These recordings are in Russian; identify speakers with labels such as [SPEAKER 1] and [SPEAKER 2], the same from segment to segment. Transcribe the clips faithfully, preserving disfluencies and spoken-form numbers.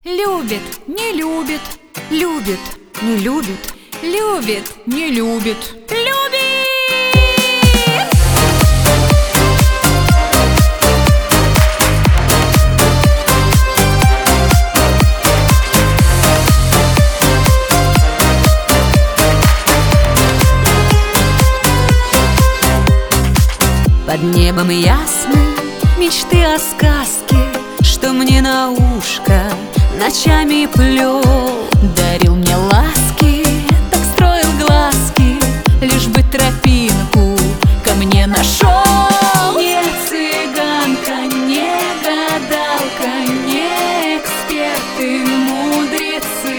[SPEAKER 1] Любит, не любит, любит, не любит, любит, не любит, любит! Под небом ясным мечты о сказке, что мне на ушко ночами плел. Дарил мне ласки, так строил глазки, лишь бы тропинку ко мне нашел. Не цыганка, не гадалка, не эксперты, мудрецы.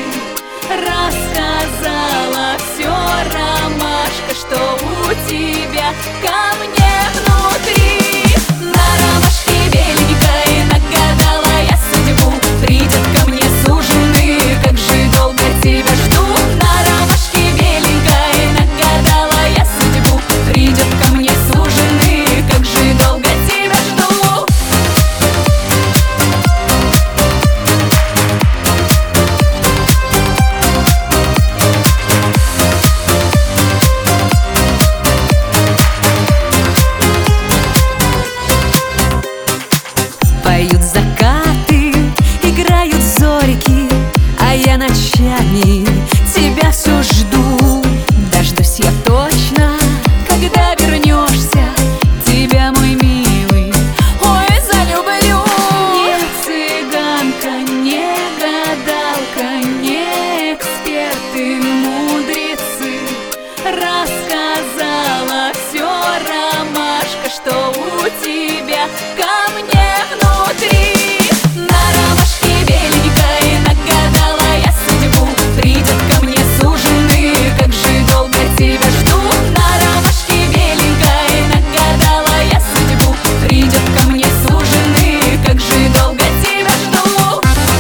[SPEAKER 1] Рассказала все ромашка, что у тебя ко мне внутри. На ромашке беленькой нагадала я судьбу. Придет ко мне суженый, как же долго тебя жду. На ромашке беленькой нагадала я судьбу. Придет ко мне суженый, как же долго тебя жду. Поют закаты, играют зорьки, а я ночами тебя все жду. Дождусь я точно, когда вернешься, тебя, мой милый, ой, залюблю. Не цыганка, не гадалка, не эксперты, мудрецы. Рассказала все ромашка, что у тебя ко мне внутри. На ромашке беленькой нагадала я судьбу. Придет ко мне суженый, как же долго тебя жду. На ромашке беленькой нагадала я судьбу. Придет ко мне суженый, как же долго тебя жду.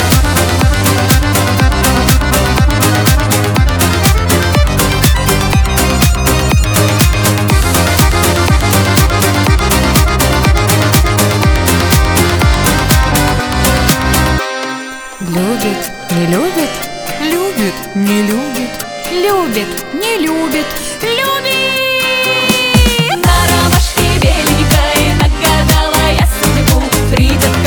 [SPEAKER 1] Любит, не любит, любит, не любит, любит, не любит, любит!
[SPEAKER 2] На ромашке беленькой нагадала я судьбу. Придет